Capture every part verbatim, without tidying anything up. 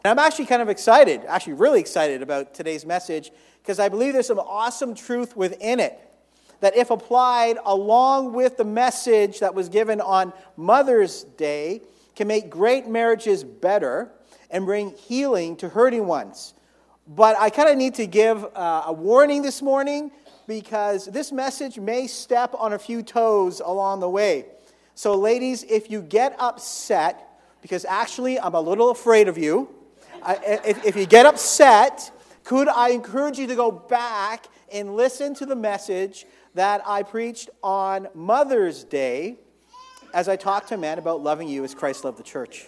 And I'm actually kind of excited, actually really excited about today's message, because I believe there's some awesome truth within it that if applied along with the message that was given on Mother's Day, can make great marriages better and bring healing to hurting ones. But I kind of need to give uh, a warning this morning, because this message may step on a few toes along the way. So ladies, if you get upset, because actually I'm a little afraid of you, I, if, if you get upset, could I encourage you to go back and listen to the message that I preached on Mother's Day as I talked to men about loving you as Christ loved the church.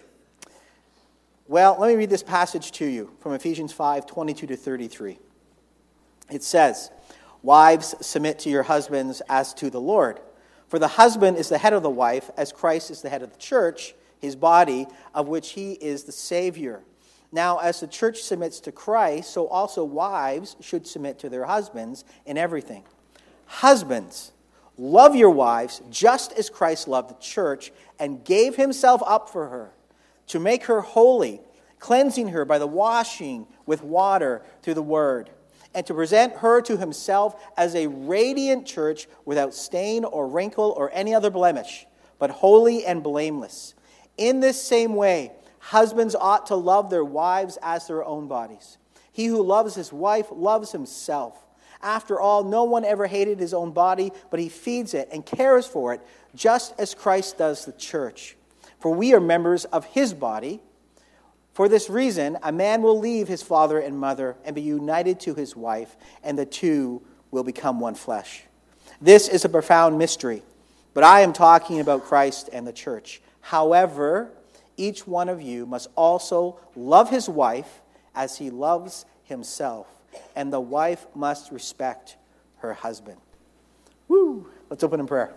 Well, let me read this passage to you from Ephesians five, twenty-two to thirty-three. It says, "Wives, submit to your husbands as to the Lord. For the husband is the head of the wife, as Christ is the head of the church, his body, of which he is the Savior. Now, as the church submits to Christ, so also wives should submit to their husbands in everything. Husbands, love your wives just as Christ loved the church and gave himself up for her, to make her holy, cleansing her by the washing with water through the word, and to present her to himself as a radiant church without stain or wrinkle or any other blemish, but holy and blameless. In this same way, husbands ought to love their wives as their own bodies. He who loves his wife loves himself. After all, no one ever hated his own body, but he feeds it and cares for it, just as Christ does the church. For we are members of his body. For this reason, a man will leave his father and mother and be united to his wife, and the two will become one flesh. This is a profound mystery, but I am talking about Christ and the church. However, each one of you must also love his wife as he loves himself, and the wife must respect her husband." Woo! Let's open in prayer.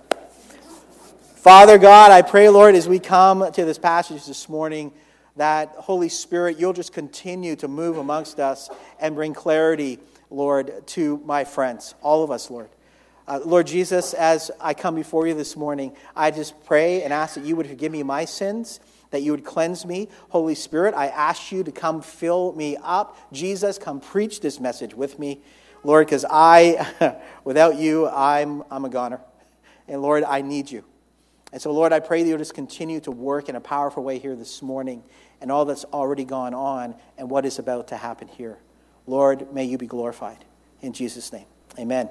Father God, I pray, Lord, as we come to this passage this morning, that Holy Spirit, you'll just continue to move amongst us and bring clarity, Lord, to my friends, all of us, Lord. Uh, Lord Jesus, as I come before you this morning, I just pray and ask that you would forgive me my sins, that you would cleanse me. Holy Spirit, I ask you to come fill me up. Jesus, come preach this message with me, Lord, because I, without you, I'm, I'm a goner. And Lord, I need you. And so, Lord, I pray that you'll just continue to work in a powerful way here this morning, and all that's already gone on and what is about to happen here. Lord, may you be glorified. In Jesus' name, amen.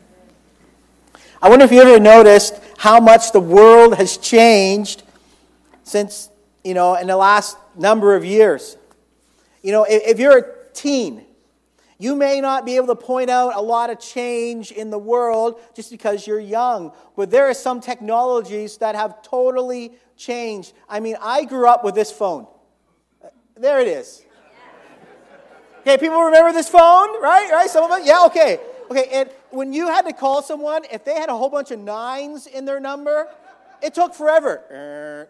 I wonder if you ever noticed how much the world has changed since, you know, in the last number of years. You know, if, if you're a teen, you may not be able to point out a lot of change in the world just because you're young. But there are some technologies that have totally changed. I mean, I grew up with this phone. There it is. Okay, people remember this phone, right? Right? Some of us? Yeah, okay. Okay, and when you had to call someone, if they had a whole bunch of nines in their number, it took forever.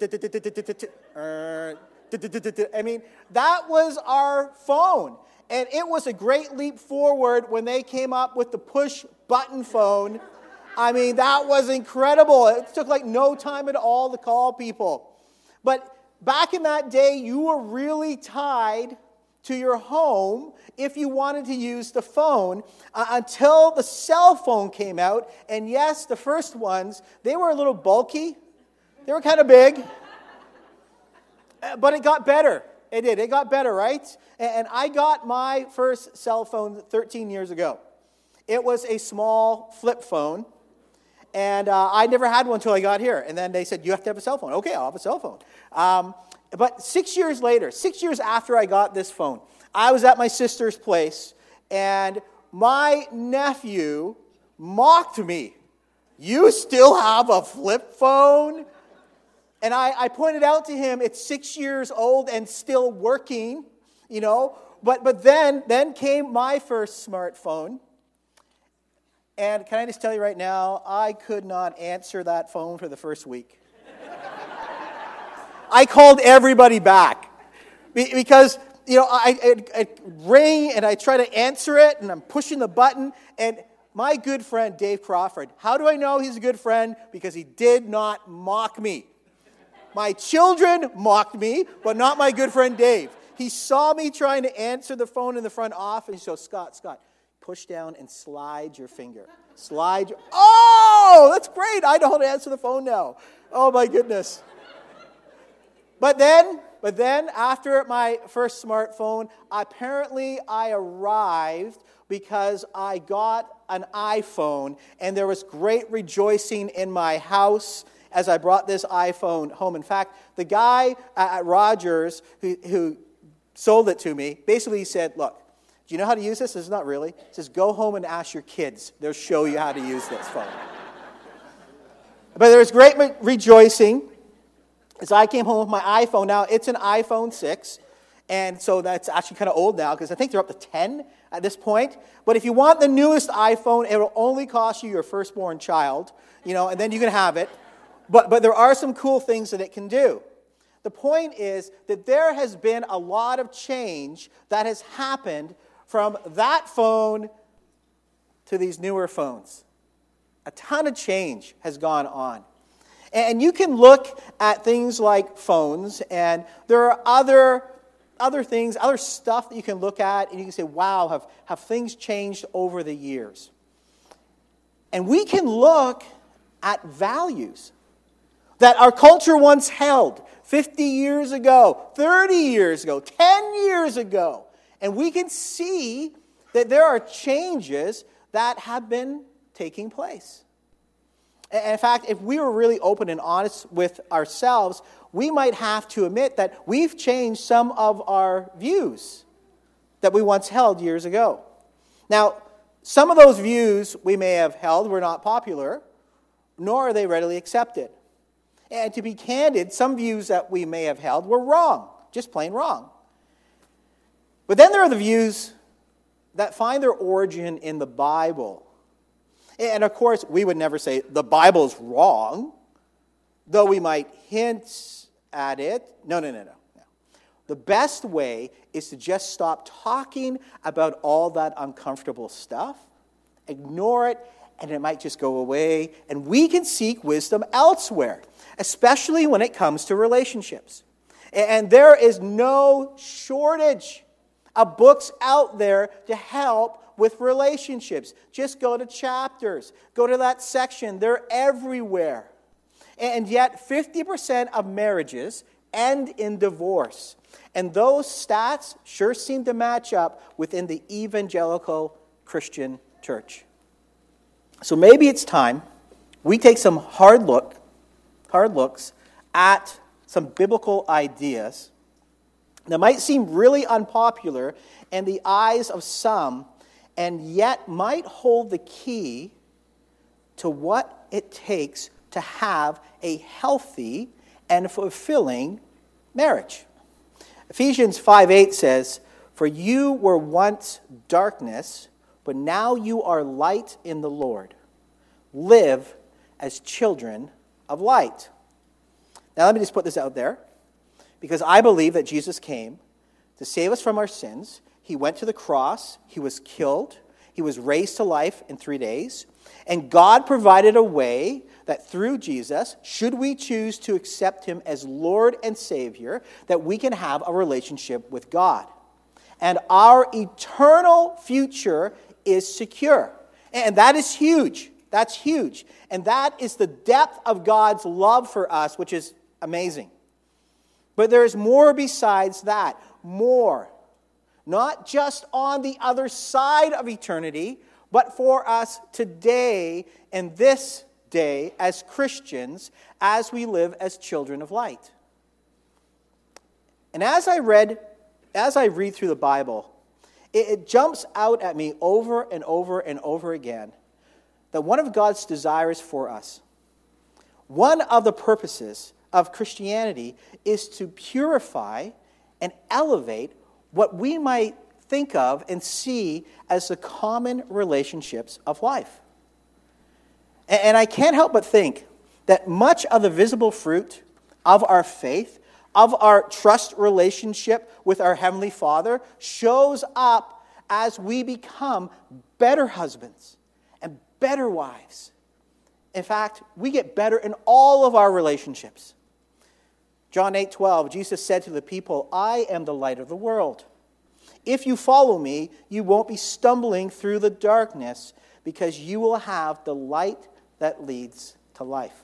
I mean, that was our phone. And it was a great leap forward when they came up with the push-button phone. I mean, that was incredible. It took like no time at all to call people. But back in that day, you were really tied to your home if you wanted to use the phone uh, until the cell phone came out. And yes, the first ones, they were a little bulky. They were kind of big. Uh, but it got better. It did. It got better, right? And I got my first cell phone thirteen years ago. It was a small flip phone. And uh, I never had one until I got here. And then they said, you have to have a cell phone. Okay, I'll have a cell phone. Um, but six years later, six years after I got this phone, I was at my sister's place. And my nephew mocked me. You still have a flip phone? And I, I pointed out to him, it's six years old and still working, you know. But but then, then came my first smartphone. And can I just tell you right now, I could not answer that phone for the first week. I called everybody back. Because, you know, I, I, I ring and I try to answer it and I'm pushing the button. And my good friend, Dave Crawford, how do I know he's a good friend? Because he did not mock me. My children mocked me, but not my good friend Dave. he saw me trying to answer the phone in the front office. So Scott, Scott, push down and slide your finger. Slide your... Oh, that's great. I know how to answer the phone now. Oh, my goodness. But then, but then after my first smartphone, apparently I arrived because I got an iPhone, and there was great rejoicing in my house as I brought this iPhone home. In fact, the guy at Rogers who, who sold it to me basically said, look, do you know how to use this? This is not really. He says, go home and ask your kids. They'll show you how to use this phone. But there was great re- rejoicing as I came home with my iPhone. Now, it's an iPhone six, and so that's actually kind of old now because I think they're up to ten at this point. But if you want the newest iPhone, it will only cost you your firstborn child, you know, and then you can have it. But, but there are some cool things that it can do. The point is that there has been a lot of change that has happened from that phone to these newer phones. A ton of change has gone on. And you can look at things like phones, and there are other, other things, other stuff that you can look at, and you can say, wow, have, have things changed over the years? And we can look at values that our culture once held fifty years ago, thirty years ago, ten years ago. And we can see that there are changes that have been taking place. And in fact, if we were really open and honest with ourselves, we might have to admit that we've changed some of our views that we once held years ago. Now, some of those views we may have held were not popular, nor are they readily accepted. And to be candid, some views that we may have held were wrong, just plain wrong. But then there are the views that find their origin in the Bible. And of course, we would never say the Bible's wrong, though we might hint at it. No, no, no, no. no. The best way is to just stop talking about all that uncomfortable stuff, ignore it, and it might just go away, and we can seek wisdom elsewhere, especially when it comes to relationships. And there is no shortage of books out there to help with relationships. Just go to chapters. Go to that section. They're everywhere. And yet, fifty percent of marriages end in divorce. And those stats sure seem to match up within the evangelical Christian church. So maybe it's time we take some hard look, hard looks at some biblical ideas that might seem really unpopular in the eyes of some, and yet might hold the key to what it takes to have a healthy and fulfilling marriage. Ephesians five eight says, "For you were once darkness, but now you are light in the Lord. Live as children of light." Now let me just put this out there, because I believe that Jesus came to save us from our sins. He went to the cross, he was killed, he was raised to life in three days, and God provided a way that through Jesus, should we choose to accept him as Lord and Savior, that we can have a relationship with God. And our eternal future is secure. And that is huge. That's huge. And that is the depth of God's love for us, which is amazing. But there is more besides that. More. Not just on the other side of eternity, but for us today and this day as Christians, as we live as children of light. And as I read, as I read through the Bible, it, it jumps out at me over and over and over again that one of God's desires for us, one of the purposes of Christianity, is to purify and elevate what we might think of and see as the common relationships of life. And I can't help but think that much of the visible fruit of our faith, of our trust relationship with our Heavenly Father, shows up as we become better husbands and better wives. In fact, we get better in all of our relationships. John eight twelve, Jesus said to the people, I am the light of the world. If you follow me, you won't be stumbling through the darkness because you will have the light that leads to life.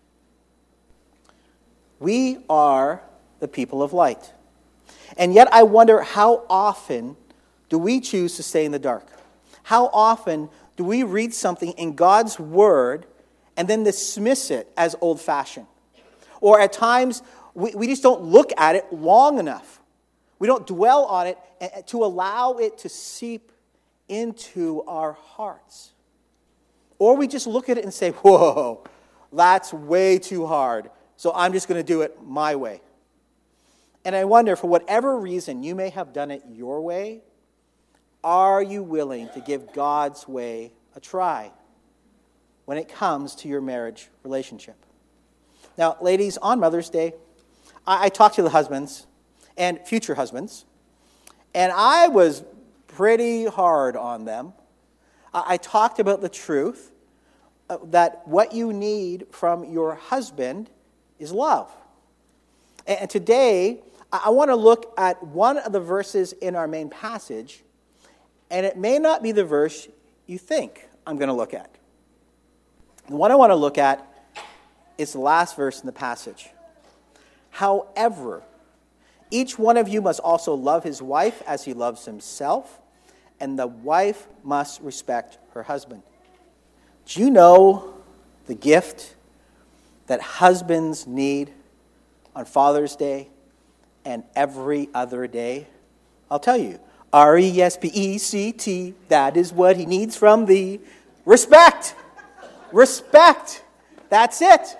We are the people of light. And yet I wonder, how often do we choose to stay in the dark? How often do we read something in God's Word and then dismiss it as old-fashioned? Or at times, we, we just don't look at it long enough. We don't dwell on it to allow it to seep into our hearts. Or we just look at it and say, whoa, that's way too hard, so I'm just going to do it my way. And I wonder, for whatever reason you may have done it your way, are you willing to give God's way a try when it comes to your marriage relationship? Now, ladies, on Mother's Day, I, I talked to the husbands and future husbands, and I was pretty hard on them. I, I talked about the truth uh, that what you need from your husband is love. And, and today, I, I want to look at one of the verses in our main passage, and it may not be the verse you think I'm going to look at. The one I want to look at is the last verse in the passage. However, each one of you must also love his wife as he loves himself, and the wife must respect her husband. Do you know the gift that husbands need on Father's Day and every other day? I'll tell you. R E S P E C T, that is what he needs from thee. Respect. Respect. That's it.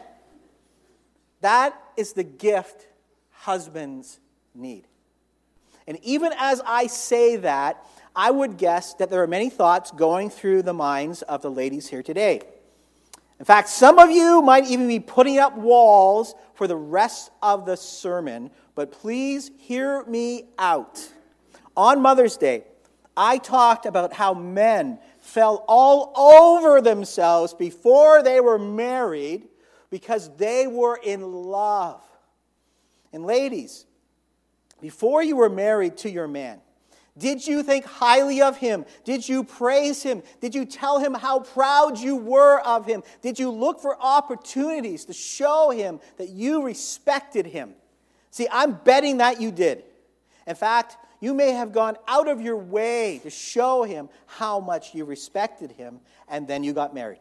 That is the gift husbands need. And even as I say that, I would guess that there are many thoughts going through the minds of the ladies here today. In fact, some of you might even be putting up walls for the rest of the sermon, but please hear me out. On Mother's Day, I talked about how men fell all over themselves before they were married because they were in love. And ladies, before you were married to your man, did you think highly of him? Did you praise him? Did you tell him how proud you were of him? Did you look for opportunities to show him that you respected him? See, I'm betting that you did. In fact, you may have gone out of your way to show him how much you respected him, and then you got married.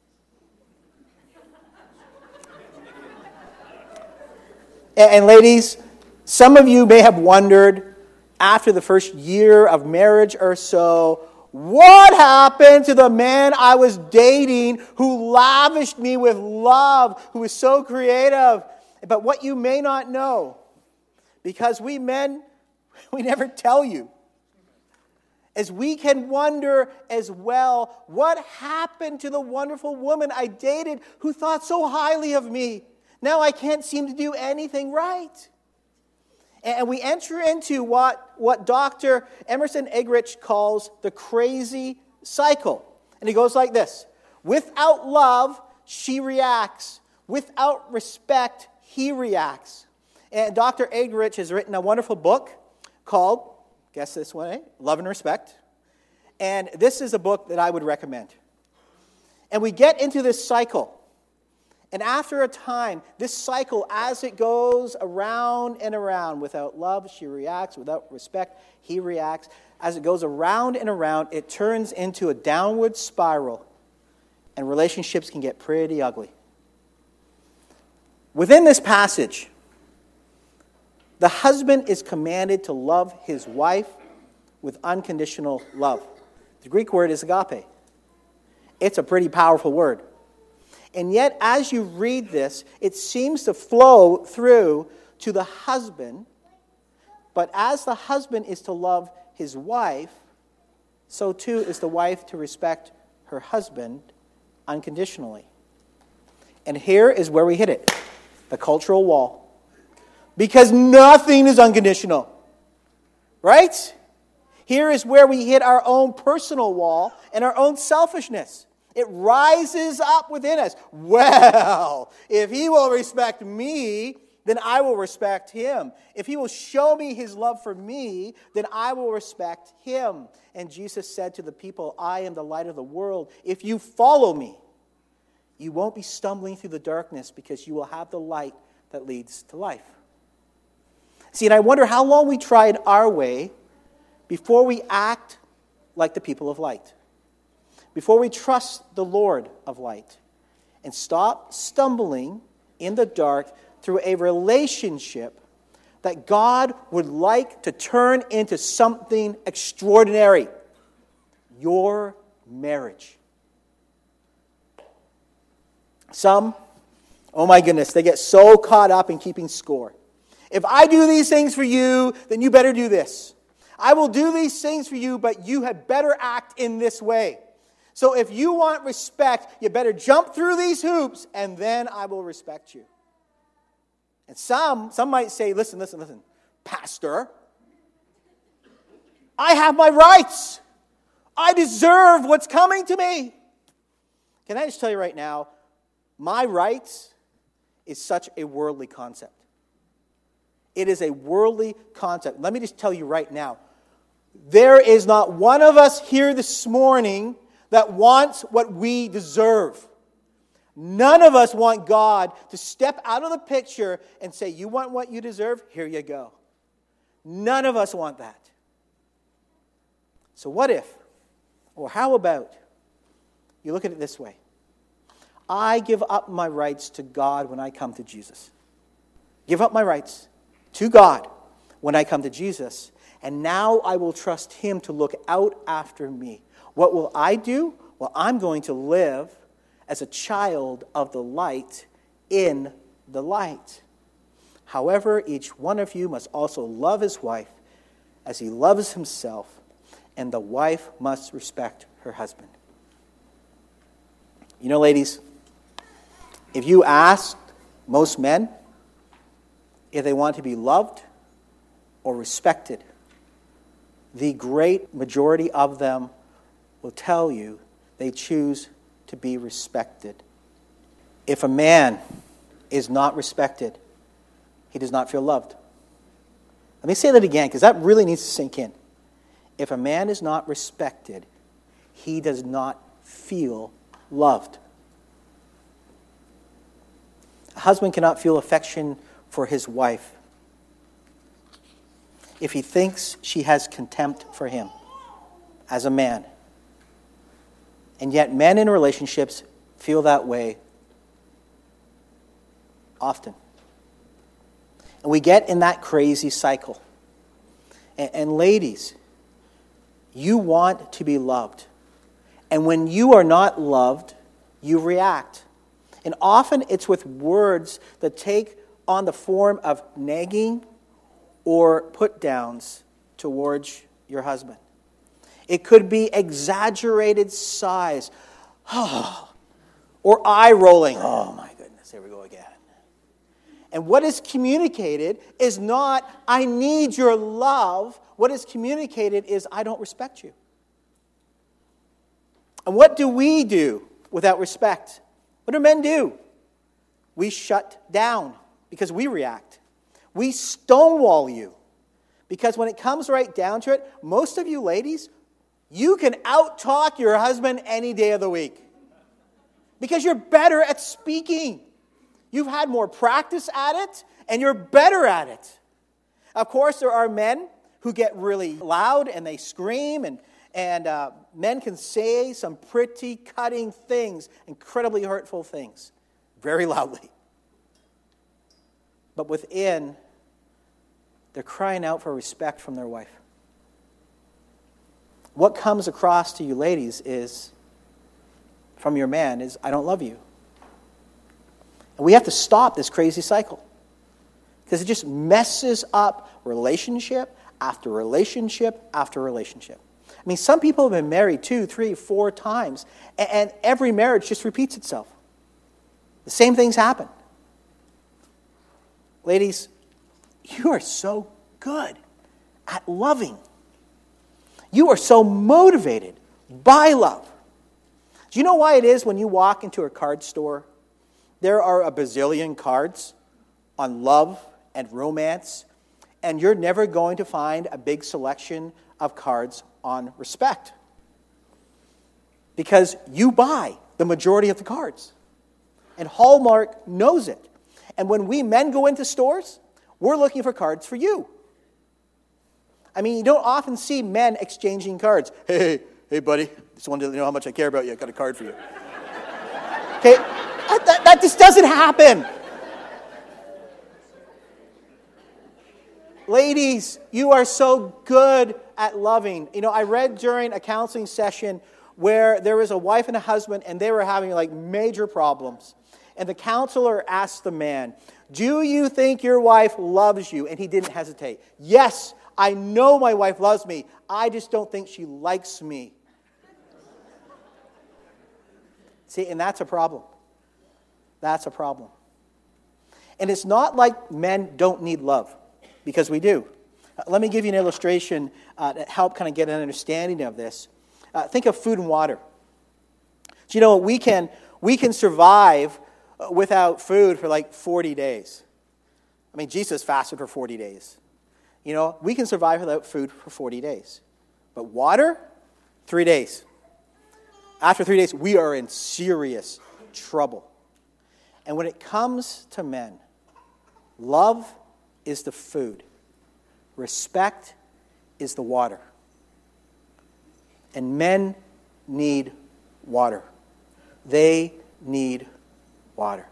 and, and ladies, some of you may have wondered, after the first year of marriage or so, what happened to the man I was dating who lavished me with love, who was so creative? But what you may not know, because we men, we never tell you, as we can wonder as well, what happened to the wonderful woman I dated who thought so highly of me? Now I can't seem to do anything right. And we enter into what, what Doctor Emerson Eggerichs calls the crazy cycle. And he goes like this. Without love, she reacts. Without respect, he reacts. And Doctor Eggerichs has written a wonderful book called, guess this one, eh? Love and Respect. And this is a book that I would recommend. And we get into this cycle. And after a time, this cycle, as it goes around and around, without love, she reacts. Without respect, he reacts. As it goes around and around, it turns into a downward spiral. And relationships can get pretty ugly. Within this passage, the husband is commanded to love his wife with unconditional love. The Greek word is agape. It's a pretty powerful word. And yet, as you read this, it seems to flow through to the husband. But as the husband is to love his wife, so too is the wife to respect her husband unconditionally. And here is where we hit it, the cultural wall. Because nothing is unconditional. Right? Here is where we hit our own personal wall and our own selfishness. It rises up within us. Well, if he will respect me, then I will respect him. If he will show me his love for me, then I will respect him. And Jesus said to the people, I am the light of the world. If you follow me, you won't be stumbling through the darkness because you will have the light that leads to life. See, and I wonder how long we tried our way before we act like the people of light, before we trust the Lord of light, and stop stumbling in the dark through a relationship that God would like to turn into something extraordinary. Your marriage. Some, oh my goodness, they get so caught up in keeping score. If I do these things for you, then you better do this. I will do these things for you, but you had better act in this way. So if you want respect, you better jump through these hoops, and then I will respect you. And some, some might say, listen, listen, listen, Pastor, I have my rights. I deserve what's coming to me. Can I just tell you right now, my rights is such a worldly concept. It is a worldly concept. Let me just tell you right now, there is not one of us here this morning that wants what we deserve. None of us want God to step out of the picture and say, you want what you deserve? Here you go. None of us want that. So what if, or how about, you look at it this way. I give up my rights to God when I come to Jesus. Give up my rights to God when I come to Jesus. And now I will trust him to look out after me. What will I do? Well, I'm going to live as a child of the light in the light. However, each one of you must also love his wife as he loves himself, and the wife must respect her husband. You know, ladies, if you ask most men if they want to be loved or respected, the great majority of them will tell you they choose to be respected. If a man is not respected, he does not feel loved. Let me say that again, because that really needs to sink in. If a man is not respected, he does not feel loved. A husband cannot feel affection for his wife if he thinks she has contempt for him as a man. And yet men in relationships feel that way often. And we get in that crazy cycle. And, and ladies, you want to be loved. And when you are not loved, you react. And often it's with words that take on the form of nagging or put-downs towards your husband. It could be exaggerated sighs, oh, or eye rolling. Oh my goodness, here we go again. And what is communicated is not, I need your love. What is communicated is, I don't respect you. And what do we do without respect? What do men do? We shut down because we react. We stonewall you. Because when it comes right down to it, most of you ladies, you can out-talk your husband any day of the week. Because you're better at speaking. You've had more practice at it, and you're better at it. Of course, there are men who get really loud, and they scream, and, and uh, men can say some pretty cutting things, incredibly hurtful things, very loudly. But within, they're crying out for respect from their wife. What comes across to you ladies is, from your man, is, I don't love you. And we have to stop this crazy cycle. Because it just messes up relationship after relationship after relationship. I mean, some people have been married two, three, four times, and every marriage just repeats itself. The same things happen. Ladies, you are so good at loving. You are so motivated by love. Do you know why it is when you walk into a card store, there are a bazillion cards on love and romance, and you're never going to find a big selection of cards on respect. Because you buy the majority of the cards. And Hallmark knows it. And when we men go into stores, we're looking for cards for you. I mean, you don't often see men exchanging cards. Hey, hey, hey, buddy, just wanted to know how much I care about you. I got a card for you. Okay, that, that just doesn't happen. Ladies, you are so good at loving. You know, I read during a counseling session where there was a wife and a husband, and they were having like major problems. And the counselor asked the man, "Do you think your wife loves you?" And he didn't hesitate. "Yes, I know my wife loves me. I just don't think she likes me." See, and that's a problem. That's a problem. And it's not like men don't need love, because we do. Uh, let me give you an illustration uh, to help kind of get an understanding of this. Uh, think of food and water. So, you know, we can we can survive without food for like forty days. I mean, Jesus fasted for forty days. You know, we can survive without food for forty days. But water, three days. After three days, we are in serious trouble. And when it comes to men, love is the food. Respect is the water. And men need water. They need water.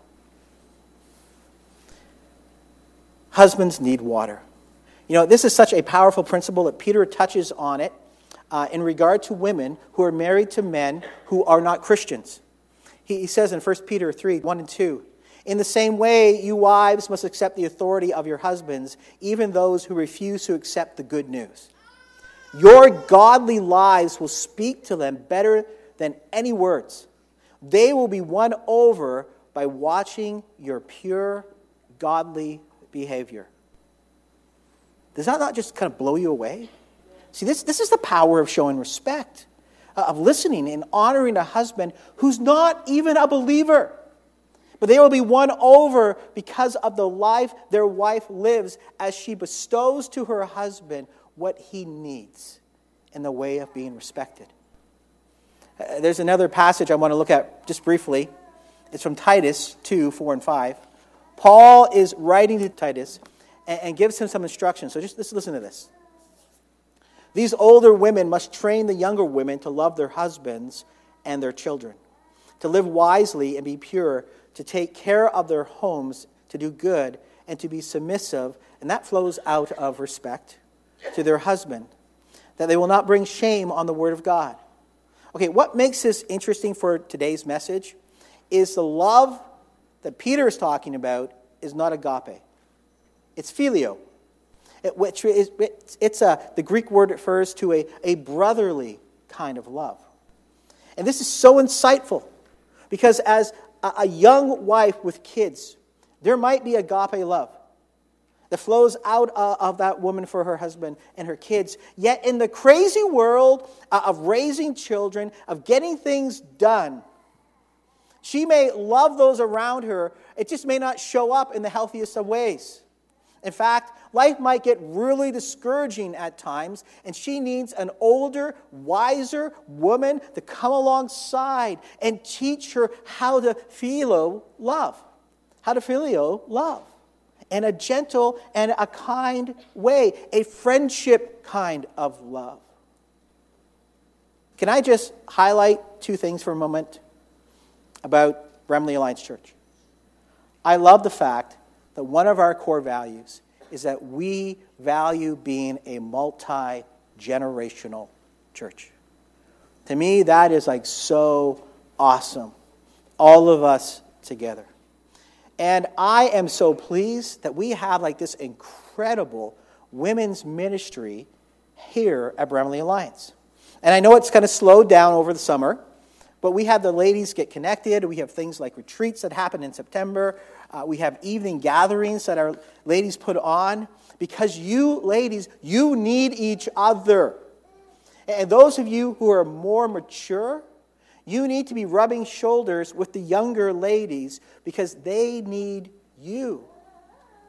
Husbands need water. You know, this is such a powerful principle that Peter touches on it uh, in regard to women who are married to men who are not Christians. He, he says in First Peter three, one and two, "In the same way, you wives must accept the authority of your husbands, even those who refuse to accept the good news. Your godly lives will speak to them better than any words. They will be won over by watching your pure, godly behavior." Does that not just kind of blow you away? See, this, this is the power of showing respect, uh, of listening and honoring a husband who's not even a believer. But they will be won over because of the life their wife lives as she bestows to her husband what he needs in the way of being respected. Uh, there's another passage I want to look at just briefly. It's from Titus two, four and five. Paul is writing to Titus and, and gives him some instructions. So just, just listen to this. "These older women must train the younger women to love their husbands and their children, to live wisely and be pure, to take care of their homes, to do good, and to be submissive," and that flows out of respect, "to their husband, that they will not bring shame on the word of God." Okay, what makes this interesting for today's message is the love that Peter is talking about is not agape. It's phileo, it, which is it's a, the Greek word refers to a, a brotherly kind of love. And this is so insightful, because as a, a young wife with kids, there might be agape love that flows out uh, of that woman for her husband and her kids. Yet in the crazy world uh, of raising children, of getting things done, she may love those around her. It just may not show up in the healthiest of ways. In fact, life might get really discouraging at times, and she needs an older, wiser woman to come alongside and teach her how to philo love. How to phileo love. In a gentle and a kind way. A friendship kind of love. Can I just highlight two things for a moment about Bramley Alliance Church? I love the fact that one of our core values is that we value being a multi-generational church. To me, that is like so awesome. All of us together. And I am so pleased that we have like this incredible women's ministry here at Bramley Alliance. And I know it's kind of slowed down over the summer, but we have the ladies get connected. We have things like retreats that happen in September. Uh, we have evening gatherings that our ladies put on. Because you ladies, you need each other. And those of you who are more mature, you need to be rubbing shoulders with the younger ladies because they need you.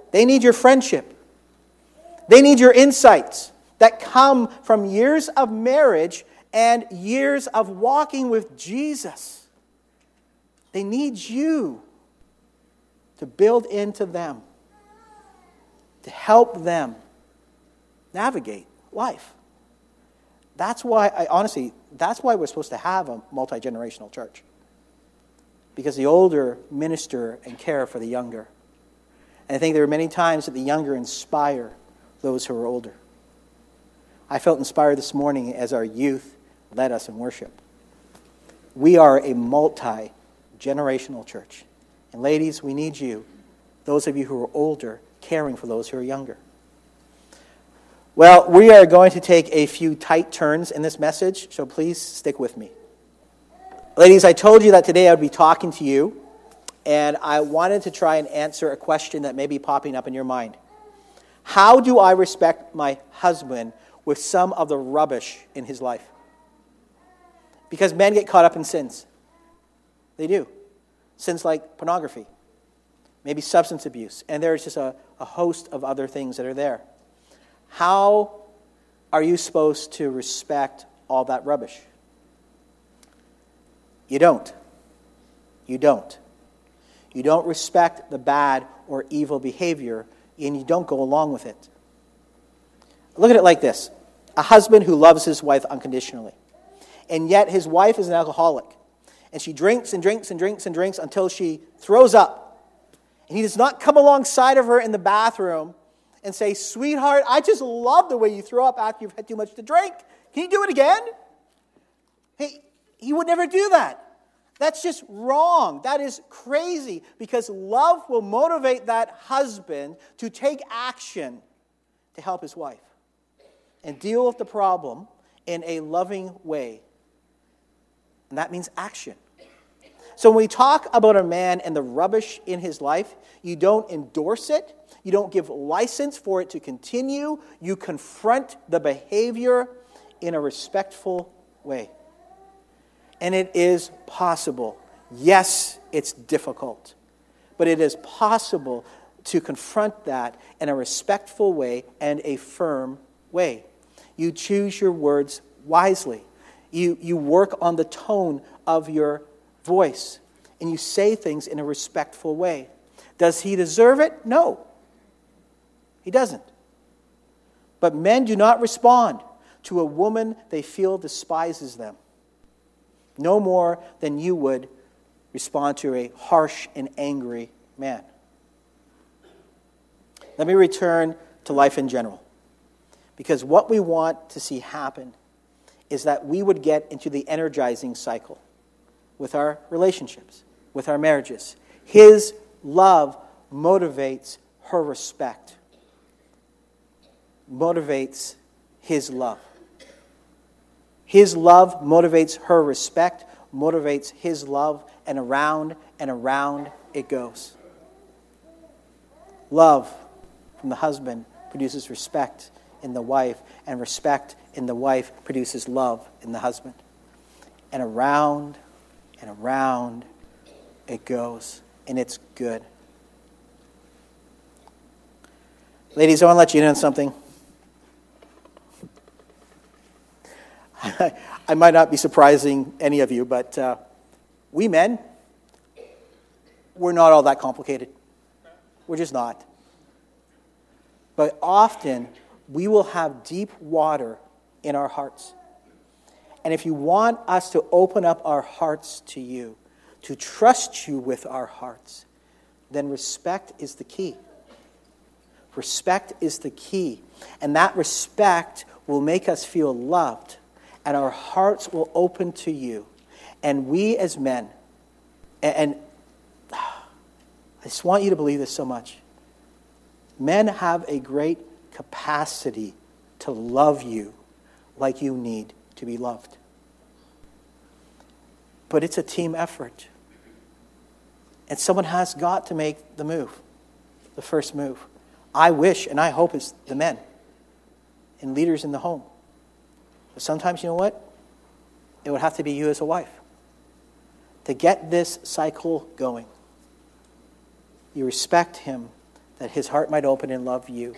They need your friendship. They need your insights that come from years of marriage and years of walking with Jesus. They need you to build into them, to help them navigate life. That's why, I honestly, that's why we're supposed to have a multi-generational church. Because the older minister and care for the younger. And I think there are many times that the younger inspire those who are older. I felt inspired this morning as our youth led us in worship. We are a multi-generational church. And ladies, we need you, those of you who are older, caring for those who are younger. Well, we are going to take a few tight turns in this message, so please stick with me. Ladies, I told you that today I would be talking to you, and I wanted to try and answer a question that may be popping up in your mind. How do I respect my husband with some of the rubbish in his life? Because men get caught up in sins. They do. Sins like pornography, maybe substance abuse, and there's just a, a host of other things that are there. How are you supposed to respect all that rubbish? You don't. You don't. You don't respect the bad or evil behavior, and you don't go along with it. Look at it like this. A husband who loves his wife unconditionally, and yet his wife is an alcoholic, and she drinks and drinks and drinks and drinks until she throws up. And he does not come alongside of her in the bathroom and say, "Sweetheart, I just love the way you throw up after you've had too much to drink. Can you do it again?" He, he would never do that. That's just wrong. That is crazy, because love will motivate that husband to take action to help his wife and deal with the problem in a loving way. And that means action. So when we talk about a man and the rubbish in his life, you don't endorse it. You don't give license for it to continue. You confront the behavior in a respectful way. And it is possible. Yes, it's difficult. But it is possible to confront that in a respectful way and a firm way. You choose your words wisely. You, you work on the tone of your voice. And you say things in a respectful way. Does he deserve it? No. He doesn't. But men do not respond to a woman they feel despises them. No more than you would respond to a harsh and angry man. Let me return to life in general. Because what we want to see happen is that we would get into the energizing cycle with our relationships, with our marriages. His love motivates her respect. Motivates his love. His love motivates her respect, motivates his love, and around and around it goes. Love from the husband produces respect in the wife, and respect in the wife produces love in the husband. And around and around it goes, and it's good. Ladies, I want to let you in on something. I might not be surprising any of you, but uh, we men, we're not all that complicated. We're just not. But often, we will have deep water in our hearts. And if you want us to open up our hearts to you, to trust you with our hearts, then respect is the key. Respect is the key. And that respect will make us feel loved. And our hearts will open to you. And we as men, and, and I just want you to believe this so much. Men have a great capacity to love you like you need to be loved. But it's a team effort. And someone has got to make the move, the first move. I wish and I hope it's the men and leaders in the home. But sometimes, you know what? It would have to be you as a wife. To get this cycle going. You respect him that his heart might open and love you.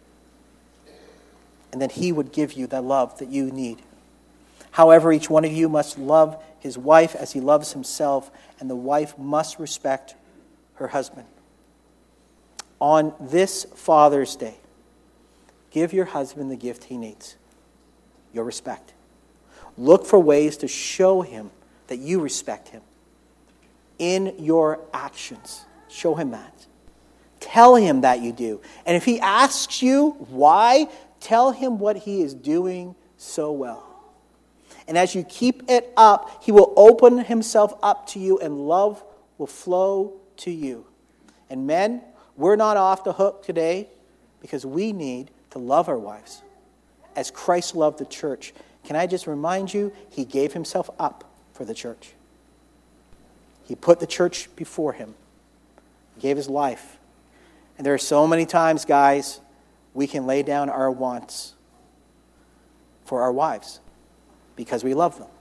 And that he would give you the love that you need. However, each one of you must love his wife as he loves himself, and the wife must respect her husband. On this Father's Day, give your husband the gift he needs, your respect. Look for ways to show him that you respect him in your actions. Show him that. Tell him that you do. And if he asks you why, tell him what he is doing so well. And as you keep it up, he will open himself up to you and love will flow to you. And men, we're not off the hook today because we need to love our wives as Christ loved the church. Can I just remind you, he gave himself up for the church. He put the church before him. He gave his life. And there are so many times, guys, we can lay down our wants for our wives because we love them.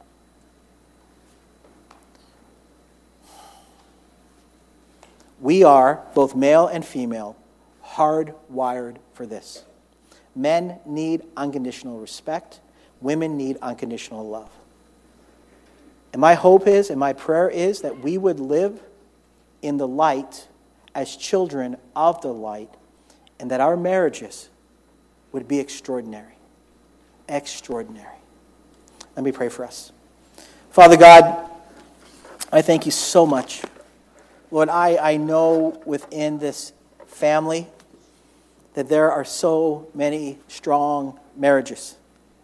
We are, both male and female, hardwired for this. Men need unconditional respect. Women need unconditional love. And my hope is, and my prayer is, that we would live in the light as children of the light, and that our marriages would be extraordinary. Extraordinary. Let me pray for us. Father God, I thank you so much. Lord, I, I know within this family that there are so many strong marriages.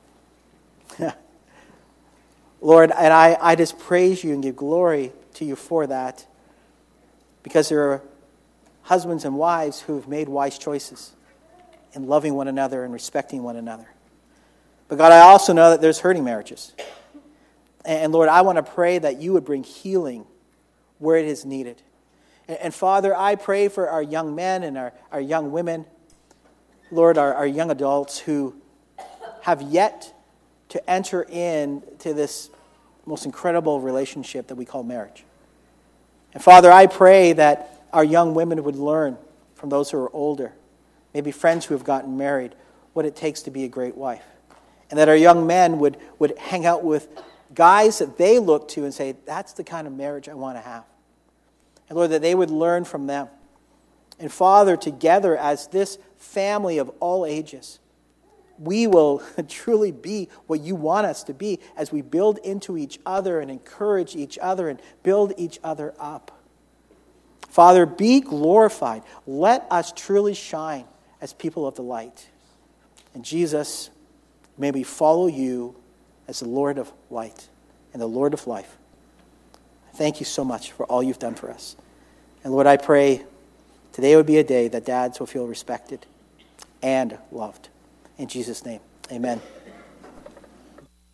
Lord, and I, I just praise you and give glory to you for that, because there are husbands and wives who have made wise choices in loving one another and respecting one another. But God, I also know that there's hurting marriages. And Lord, I want to pray that you would bring healing where it is needed. And, and Father, I pray for our young men and our, our young women, Lord, our, our young adults who have yet to enter into this most incredible relationship that we call marriage. And Father, I pray that our young women would learn from those who are older, maybe friends who have gotten married, what it takes to be a great wife. And that our young men would, would hang out with guys that they look to and say, that's the kind of marriage I want to have. And Lord, that they would learn from them. And Father, together as this family of all ages, we will truly be what you want us to be as we build into each other and encourage each other and build each other up. Father, be glorified. Let us truly shine as people of the light. And Jesus, may we follow you as the Lord of light and the Lord of life. Thank you so much for all you've done for us. And Lord, I pray today would be a day that dads will feel respected and loved. In Jesus' name, amen.